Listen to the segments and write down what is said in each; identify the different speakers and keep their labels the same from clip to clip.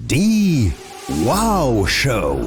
Speaker 1: Die Wow Show.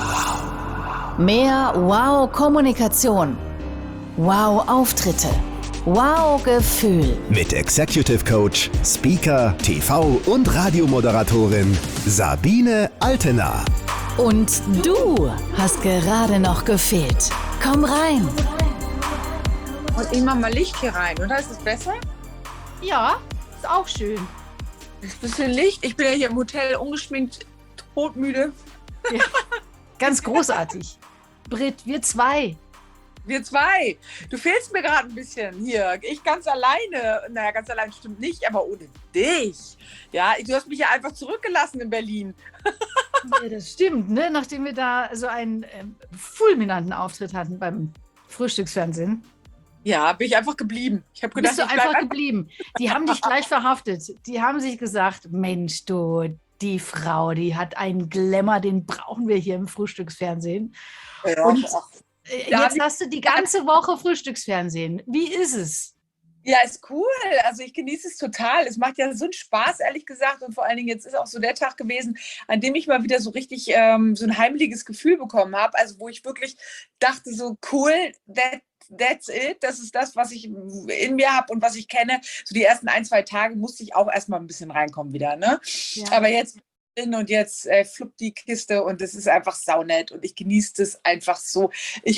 Speaker 2: Mehr Wow-Kommunikation. Wow-Auftritte. Wow-Gefühl.
Speaker 1: Mit Executive Coach, Speaker, TV- und Radiomoderatorin Sabine Altena.
Speaker 2: Und du hast gerade noch gefehlt. Komm rein.
Speaker 3: Und ich mach mal Licht hier rein, oder? Ist es besser?
Speaker 4: Ja, ist auch schön.
Speaker 3: Ist ein bisschen Licht. Ich bin ja hier im Hotel ungeschminkt, todmüde.
Speaker 4: Ja, ganz großartig. Britt, wir zwei.
Speaker 3: Wir zwei. Du fehlst mir gerade ein bisschen hier. Ich ganz alleine. Naja, ganz allein stimmt nicht, aber ohne dich. Ja, du hast mich ja einfach zurückgelassen in Berlin.
Speaker 4: Ja, das stimmt, ne? Nachdem wir da so einen fulminanten Auftritt hatten beim Frühstücksfernsehen.
Speaker 3: Ja, bin ich einfach geblieben. Ich habe gedacht,
Speaker 4: Bist du einfach geblieben. Die haben dich gleich verhaftet. Die haben sich gesagt, Mensch, du, die Frau, die hat einen Glamour, den brauchen wir hier im Frühstücksfernsehen.
Speaker 3: Ja,
Speaker 4: Und
Speaker 3: ach,
Speaker 4: jetzt hast du die ganze Woche Frühstücksfernsehen. Wie ist es?
Speaker 3: ja, ist cool. Also ich genieße es total. Es macht ja so einen Spaß, ehrlich gesagt. Und vor allen Dingen, jetzt ist auch so der Tag gewesen, an dem ich mal wieder so richtig so ein heimeliges Gefühl bekommen habe. Also wo ich wirklich dachte, so cool, that's it. Das ist das, was ich in mir habe und was ich kenne. So die ersten 1-2 Tage musste ich auch erstmal ein bisschen reinkommen wieder. Ne?
Speaker 4: Ja.
Speaker 3: Aber jetzt und jetzt fluppt die Kiste und es ist einfach saunett und ich genieße das einfach so. Ich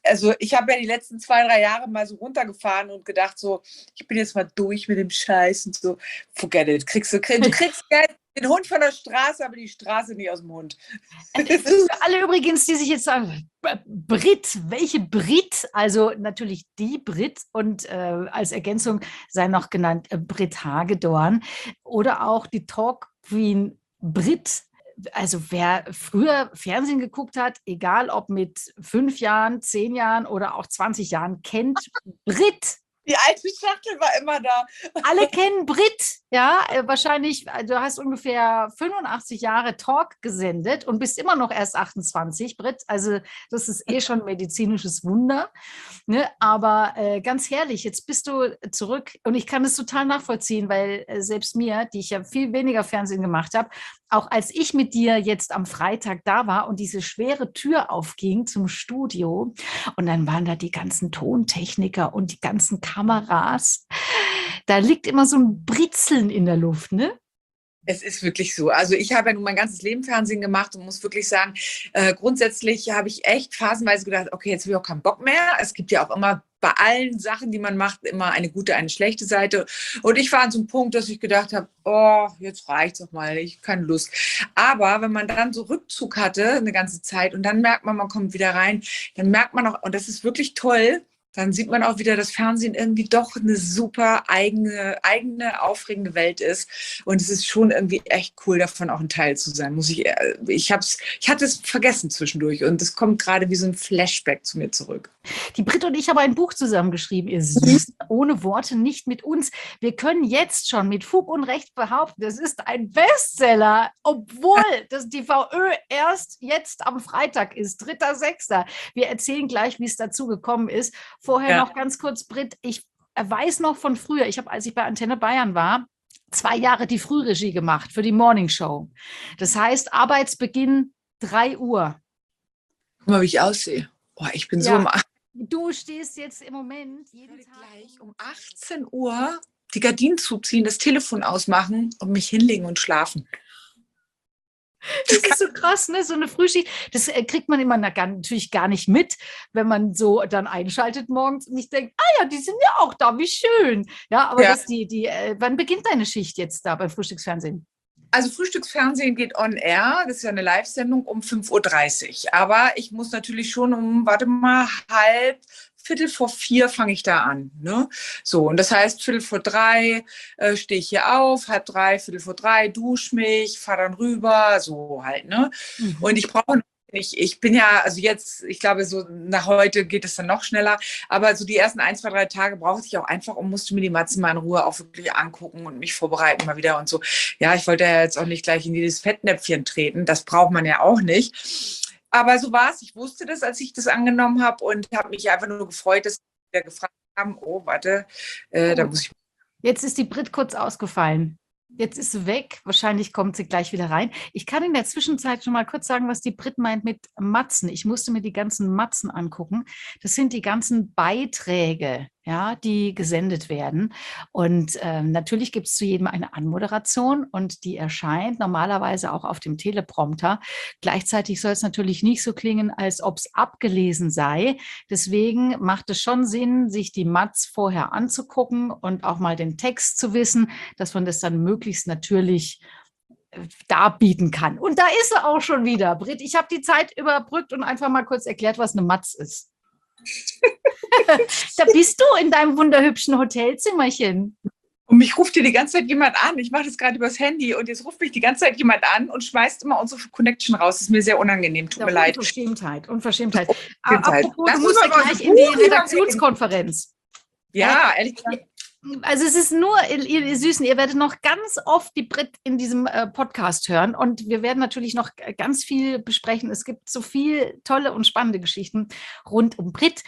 Speaker 3: habe ja die letzten 2-3 Jahre mal so runtergefahren und gedacht so, ich bin jetzt mal durch mit dem Scheiß und so, forget it. Du kriegst Geld, den Hund von der Straße, aber die Straße nicht aus dem Hund.
Speaker 4: Für alle übrigens, die sich jetzt sagen, Brit, welche Brit? Also natürlich die Brit und als Ergänzung sei noch genannt Brit Hagedorn oder auch die Talk Queen Brit. Also wer früher Fernsehen geguckt hat, egal ob mit 5 Jahren, 10 Jahren oder auch 20 Jahren, kennt Brit.
Speaker 3: Die alte Schachtel war immer da.
Speaker 4: Alle kennen Brit, ja, wahrscheinlich, du hast ungefähr 85 Jahre Talk gesendet und bist immer noch erst 28, Brit, also das ist eh schon ein medizinisches Wunder, ne? Aber ganz herrlich, jetzt bist du zurück und ich kann es total nachvollziehen, weil selbst mir, die ich ja viel weniger Fernsehen gemacht habe, auch als ich mit dir jetzt am Freitag da war und diese schwere Tür aufging zum Studio und dann waren da die ganzen Tontechniker und die ganzen Kameras, da liegt immer so ein Britzeln in der Luft, ne?
Speaker 3: Es ist wirklich so. Also ich habe ja nun mein ganzes Leben Fernsehen gemacht und muss wirklich sagen, grundsätzlich habe ich echt phasenweise gedacht, okay, jetzt habe ich auch keinen Bock mehr. Es gibt ja auch immer bei allen Sachen, die man macht, immer eine gute, eine schlechte Seite. Und ich war an so einem Punkt, dass ich gedacht habe, oh, jetzt reicht's doch mal, ich habe keine Lust. Aber wenn man dann so Rückzug hatte, eine ganze Zeit, und dann merkt man kommt wieder rein, dann merkt man auch, und das ist wirklich toll, dann sieht man auch wieder, dass Fernsehen irgendwie doch eine super eigene, aufregende Welt ist. Und es ist schon irgendwie echt cool, davon auch ein Teil zu sein. Ich hatte es vergessen zwischendurch und es kommt gerade wie so ein Flashback zu mir zurück.
Speaker 4: Die Brit und ich haben ein Buch zusammengeschrieben, ihr Süßen, ohne Worte, nicht mit uns. Wir können jetzt schon mit Fug und Recht behaupten, das ist ein Bestseller, obwohl das die VÖ erst jetzt am Freitag ist, 3.6. Wir erzählen gleich, wie es dazu gekommen ist. Vorher noch ganz kurz, Brit, ich weiß noch von früher, ich habe, als ich bei Antenne Bayern war, 2 Jahre die Frühregie gemacht für die Morning Show. Das heißt, Arbeitsbeginn 3 Uhr.
Speaker 3: Guck mal, wie ich aussehe. Oh, ich bin so
Speaker 4: Ja.
Speaker 3: im
Speaker 4: Du stehst jetzt im Moment jeden Tag
Speaker 3: gleich um 18 Uhr die Gardinen zuziehen, das Telefon ausmachen und mich hinlegen und schlafen.
Speaker 4: Das ist so krass, ne? So eine Frühschicht, das kriegt man immer natürlich gar nicht mit, wenn man so dann einschaltet morgens und ich denke, ah ja, die sind ja auch da, wie schön. Ja, aber
Speaker 3: Ja.
Speaker 4: wann beginnt deine Schicht jetzt da beim Frühstücksfernsehen?
Speaker 3: Also Frühstücksfernsehen geht on air, das ist ja eine Live-Sendung um 5.30 Uhr. Aber ich muss natürlich schon Viertel vor 4 fange ich da an. Ne? So, und das heißt, 2:45 stehe ich hier auf, 2:30, 2:45, dusche mich, fahre dann rüber, so halt. Ne?
Speaker 4: Mhm.
Speaker 3: Und ich brauche ich bin ja, also jetzt, ich glaube, so nach heute geht es dann noch schneller, aber so die ersten 1, 2, 3 Tage brauchte ich auch einfach und musste mir die Matzen mal in Ruhe auch wirklich angucken und mich vorbereiten mal wieder und so. Ja, ich wollte ja jetzt auch nicht gleich in jedes Fettnäpfchen treten, das braucht man ja auch nicht. Aber so war es, ich wusste das, als ich das angenommen habe und habe mich einfach nur gefreut, dass wir gefragt haben, oh, warte, da muss ich...
Speaker 4: Jetzt ist die Brit kurz ausgefallen. Jetzt ist sie weg. Wahrscheinlich kommt sie gleich wieder rein. Ich kann in der Zwischenzeit schon mal kurz sagen, was die Brit meint mit Matzen. Ich musste mir die ganzen Matzen angucken. Das sind die ganzen Beiträge, ja, die gesendet werden. Und natürlich gibt es zu jedem eine Anmoderation und die erscheint normalerweise auch auf dem Teleprompter. Gleichzeitig soll es natürlich nicht so klingen, als ob es abgelesen sei. Deswegen macht es schon Sinn, sich die Matz vorher anzugucken und auch mal den Text zu wissen, dass man das dann möglichst natürlich darbieten kann. Und da ist sie auch schon wieder, Brit. Ich habe die Zeit überbrückt und einfach mal kurz erklärt, was eine Matz ist. Da bist du in deinem wunderhübschen Hotelzimmerchen.
Speaker 3: Und mich ruft hier die ganze Zeit jemand an. Ich mache das gerade übers Handy und jetzt ruft mich die ganze Zeit jemand an und schmeißt immer unsere Connection raus. Das ist mir sehr unangenehm. Tut mir leid.
Speaker 4: Unverschämtheit.
Speaker 3: Unverschämtheit.
Speaker 4: Apropos, du musst ja gleich in die Redaktionskonferenz.
Speaker 3: Ja, ehrlich gesagt.
Speaker 4: Also es ist nur, ihr Süßen, ihr werdet noch ganz oft die Brit in diesem Podcast hören und wir werden natürlich noch ganz viel besprechen. Es gibt so viel tolle und spannende Geschichten rund um Brit.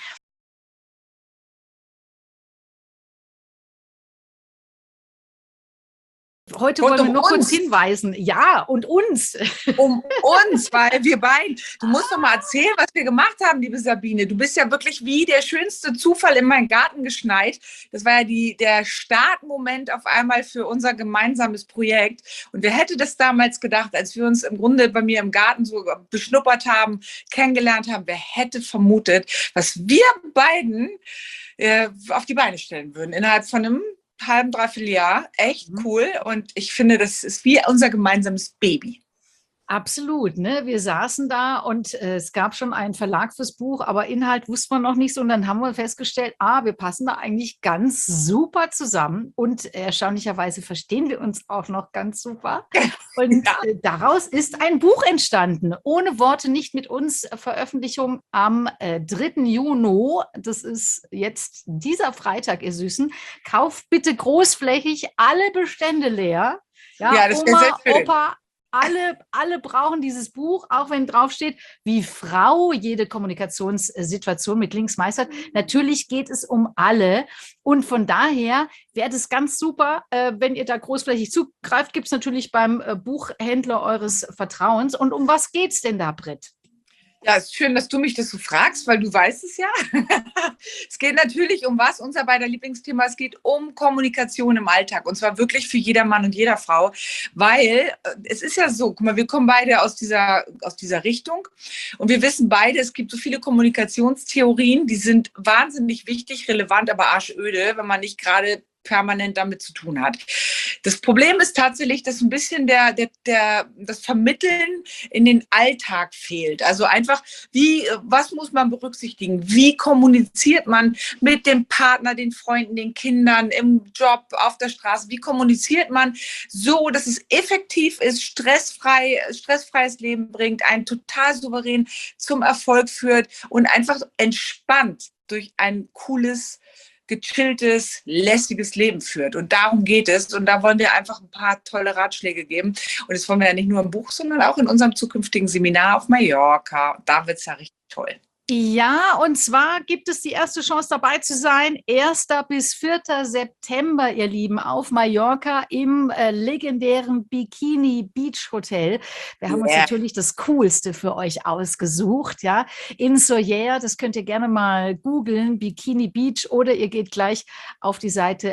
Speaker 4: Heute wollen wir nur kurz hinweisen. Ja, und uns.
Speaker 3: Um uns, weil wir beiden. Du musst doch mal erzählen, was wir gemacht haben, liebe Sabine. Du bist ja wirklich wie der schönste Zufall in meinen Garten geschneit. Das war ja der Startmoment auf einmal für unser gemeinsames Projekt. Und wer hätte das damals gedacht, als wir uns im Grunde bei mir im Garten so beschnuppert haben, kennengelernt haben, wer hätte vermutet, was wir beiden auf die Beine stellen würden innerhalb von einem halben, dreiviertel Jahr. Echt cool. Und ich finde, das ist wie unser gemeinsames Baby.
Speaker 4: Absolut, ne? Wir saßen da und es gab schon einen Verlag fürs Buch, aber Inhalt wusste man noch nicht so. Und dann haben wir festgestellt, wir passen da eigentlich ganz super zusammen und erstaunlicherweise verstehen wir uns auch noch ganz super. Und daraus ist ein Buch entstanden. Ohne Worte, nicht mit uns. Veröffentlichung am 3. Juni. Das ist jetzt dieser Freitag, ihr Süßen. Kauft bitte großflächig alle Bestände leer. Ja,
Speaker 3: das
Speaker 4: Oma,
Speaker 3: sehr schön.
Speaker 4: Opa, alle brauchen dieses Buch, auch wenn draufsteht, wie Frau jede Kommunikationssituation mit links meistert. Natürlich geht es um alle. Und von daher wäre das ganz super, wenn ihr da großflächig zugreift, gibt es natürlich beim Buchhändler eures Vertrauens. Und um was geht es denn da, Brit?
Speaker 3: Ja, es ist schön, dass du mich das so fragst, weil du weißt es ja. Es geht natürlich um was, unser beider Lieblingsthema, es geht um Kommunikation im Alltag und zwar wirklich für jeder Mann und jeder Frau, weil es ist ja so, guck mal, wir kommen beide aus dieser Richtung und wir wissen beide, es gibt so viele Kommunikationstheorien, die sind wahnsinnig wichtig, relevant, aber arschöde, wenn man nicht gerade permanent damit zu tun hat. Das Problem ist tatsächlich, dass ein bisschen das Vermitteln in den Alltag fehlt. Also einfach, was muss man berücksichtigen? Wie kommuniziert man mit dem Partner, den Freunden, den Kindern, im Job, auf der Straße? Wie kommuniziert man so, dass es effektiv ist, stressfreies Leben bringt, einen total souverän zum Erfolg führt und einfach entspannt durch ein cooles, gechilltes, lässiges Leben führt. Und darum geht es. Und da wollen wir einfach ein paar tolle Ratschläge geben. Und das wollen wir ja nicht nur im Buch, sondern auch in unserem zukünftigen Seminar auf Mallorca. Da wird es ja richtig toll.
Speaker 4: Ja, und zwar gibt es die erste Chance dabei zu sein, 1. bis 4. September, ihr Lieben, auf Mallorca im legendären Bikini Beach Hotel. Wir haben uns natürlich das Coolste für euch ausgesucht, ja, in Sóller, das könnt ihr gerne mal googeln, Bikini Beach, oder ihr geht gleich auf die Seite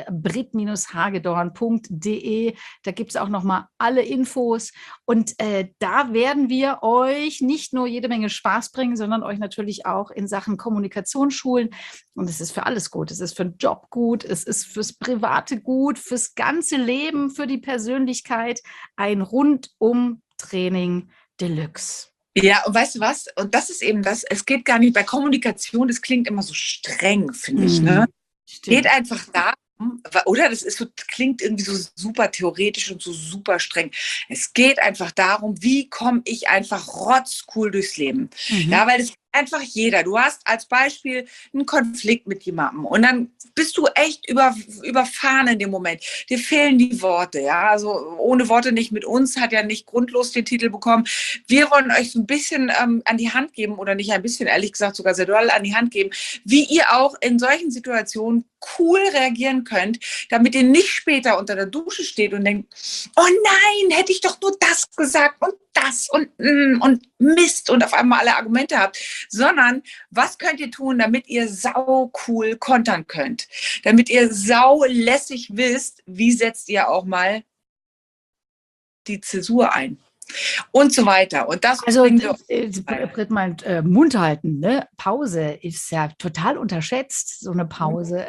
Speaker 4: brit-hagedorn.de, da gibt es auch nochmal alle Infos und da werden wir euch nicht nur jede Menge Spaß bringen, sondern euch natürlich auch in Sachen Kommunikation schulen. Und es ist für alles gut. Es ist für den Job gut, es ist fürs Private gut, fürs ganze Leben, für die Persönlichkeit. Ein Rundum-Training Deluxe.
Speaker 3: Ja, und weißt du was? Und das ist eben das, es geht gar nicht bei Kommunikation, das klingt immer so streng, finde ich. Ne? Geht einfach darum, oder das ist so, klingt irgendwie so super theoretisch und so super streng. Es geht einfach darum, wie komme ich einfach rotzcool durchs Leben. Ja, weil es geht einfach jeder. Du hast als Beispiel einen Konflikt mit jemandem und dann bist du echt überfahren in dem Moment. Dir fehlen die Worte, ja. Also ohne Worte nicht mit uns, hat ja nicht grundlos den Titel bekommen. Wir wollen euch so ein bisschen an die Hand geben oder nicht ein bisschen, ehrlich gesagt sogar sehr doll an die Hand geben, wie ihr auch in solchen Situationen cool reagieren könnt, damit ihr nicht später unter der Dusche steht und denkt, oh nein, hätte ich doch nur das gesagt und das und Mist und auf einmal alle Argumente habt, sondern was könnt ihr tun, damit ihr sau cool kontern könnt, damit ihr sau lässig wisst, wie setzt ihr auch die Zäsur ein und so weiter. Und das
Speaker 4: also Britt meint, Mund halten, ne? Pause ist ja total unterschätzt, so eine Pause.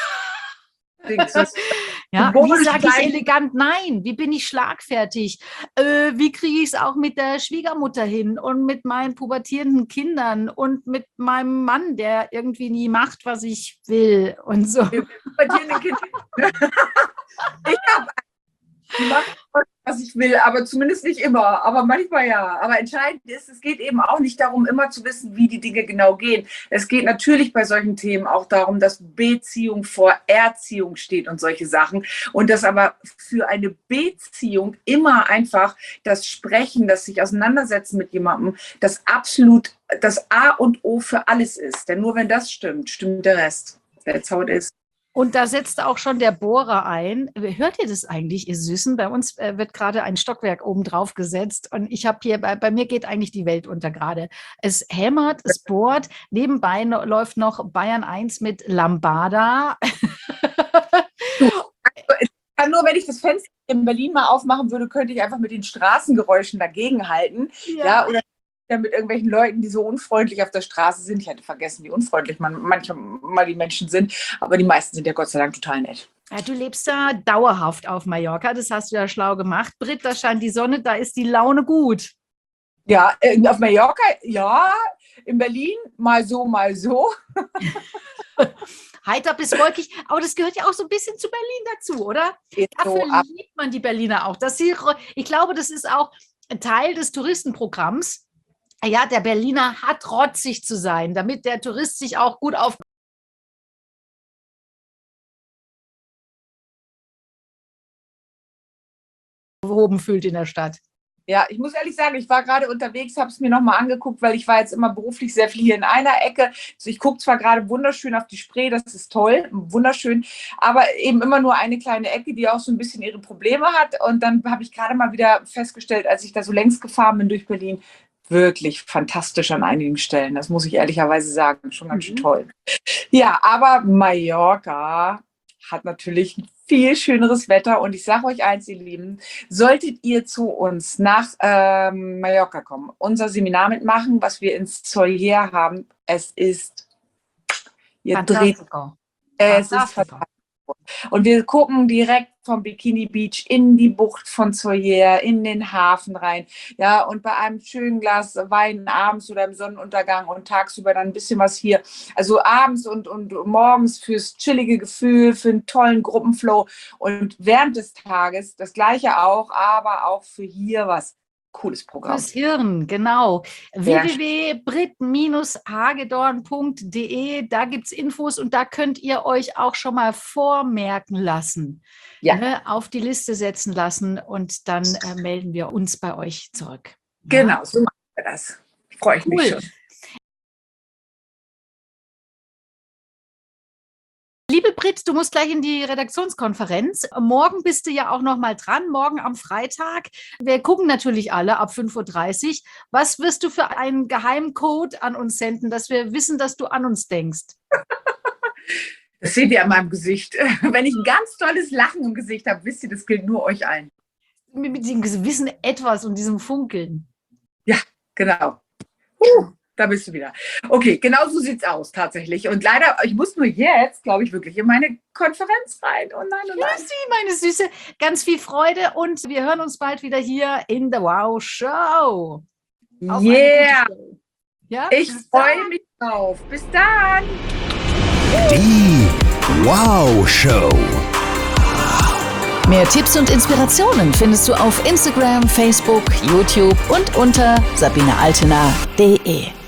Speaker 4: Ja, wie sage ich elegant nein? Wie bin ich schlagfertig? Wie kriege ich es auch mit der Schwiegermutter hin und mit meinen pubertierenden Kindern und mit meinem Mann, der irgendwie nie macht, was ich will und so.
Speaker 3: Pubertierende Kinder. Ich habe was ich will, aber zumindest nicht immer, aber manchmal ja. Aber entscheidend ist, es geht eben auch nicht darum, immer zu wissen, wie die Dinge genau gehen. Es geht natürlich bei solchen Themen auch darum, dass Beziehung vor Erziehung steht und solche Sachen. Und dass aber für eine Beziehung immer einfach das Sprechen, das sich auseinandersetzen mit jemandem, das absolut das A und O für alles ist. Denn nur wenn das stimmt, stimmt der Rest. That's how it is.
Speaker 4: Und da setzt auch schon der Bohrer ein. Hört ihr das eigentlich, ihr Süßen? Bei uns wird gerade ein Stockwerk oben drauf gesetzt und ich habe hier, bei mir geht eigentlich die Welt unter gerade. Es hämmert, es bohrt, nebenbei läuft noch Bayern 1 mit Lambada.
Speaker 3: Nur wenn ich das Fenster in Berlin mal aufmachen würde, könnte ich einfach mit den Straßengeräuschen dagegenhalten. Ja, oder mit irgendwelchen Leuten, die so unfreundlich auf der Straße sind. Ich hatte vergessen, wie unfreundlich manchmal die Menschen sind, aber die meisten sind ja Gott sei Dank total nett.
Speaker 4: Ja, du lebst da dauerhaft auf Mallorca, das hast du ja schlau gemacht. Britt, da scheint die Sonne, da ist die Laune gut.
Speaker 3: Ja, auf Mallorca, ja, in Berlin mal so, mal so.
Speaker 4: Heiter bis wolkig, aber das gehört ja auch so ein bisschen zu Berlin dazu, oder? Dafür liebt man die Berliner auch. Ich glaube, das ist auch ein Teil des Touristenprogramms. Ja, der Berliner hat rotzig zu sein, damit der Tourist sich auch gut aufgehoben fühlt in der Stadt.
Speaker 3: Ja, ich muss ehrlich sagen, ich war gerade unterwegs, habe es mir nochmal angeguckt, weil ich war jetzt immer beruflich sehr viel hier in einer Ecke. Also ich gucke zwar gerade wunderschön auf die Spree, das ist toll, wunderschön, aber eben immer nur eine kleine Ecke, die auch so ein bisschen ihre Probleme hat. Und dann habe ich gerade mal wieder festgestellt, als ich da so längs gefahren bin durch Berlin, wirklich fantastisch an einigen Stellen. Das muss ich ehrlicherweise sagen, schon ganz schön toll. Ja, aber Mallorca hat natürlich ein viel schöneres Wetter und ich sage euch eins, ihr Lieben, solltet ihr zu uns nach Mallorca kommen, unser Seminar mitmachen, was wir in Sóller haben, es ist, ihr dreht, es ist fantastisch. Und wir gucken direkt vom Bikini Beach in die Bucht von Sóller, in den Hafen rein. Ja, und bei einem schönen Glas Wein abends oder im Sonnenuntergang und tagsüber dann ein bisschen was hier. Also abends und morgens fürs chillige Gefühl, für einen tollen Gruppenflow. Und während des Tages das Gleiche auch, aber auch für hier was. Cooles Programm.
Speaker 4: Das Hirn, genau. www.brit-hagedorn.de, da gibt es Infos und da könnt ihr euch auch schon mal vormerken lassen, auf die Liste setzen lassen und dann melden wir uns bei euch zurück.
Speaker 3: Genau, so machen wir das. Freue ich mich schon.
Speaker 4: Liebe Britt, du musst gleich in die Redaktionskonferenz. Morgen bist du ja auch noch mal dran, morgen am Freitag. Wir gucken natürlich alle ab 5:30 Uhr. Was wirst du für einen Geheimcode an uns senden, dass wir wissen, dass du an uns denkst?
Speaker 3: Das seht ihr an meinem Gesicht. Wenn ich ein ganz tolles Lachen im Gesicht habe, wisst ihr, das gilt nur euch allen.
Speaker 4: Mit diesem gewissen Etwas und diesem Funkeln.
Speaker 3: Ja, genau. Da bist du wieder. Okay, genau so sieht es aus tatsächlich. Und leider, ich muss nur jetzt, glaube ich, wirklich in meine Konferenz rein. Oh nein, oh nein.
Speaker 4: Ja, Sie, meine Süße, ganz viel Freude und wir hören uns bald wieder hier in der Wow Show.
Speaker 3: Yeah.
Speaker 4: Ja?
Speaker 3: Ich freue mich drauf. Bis dann.
Speaker 1: Die Wow Show.
Speaker 2: Mehr Tipps und Inspirationen findest du auf Instagram, Facebook, YouTube und unter sabinealtener.de.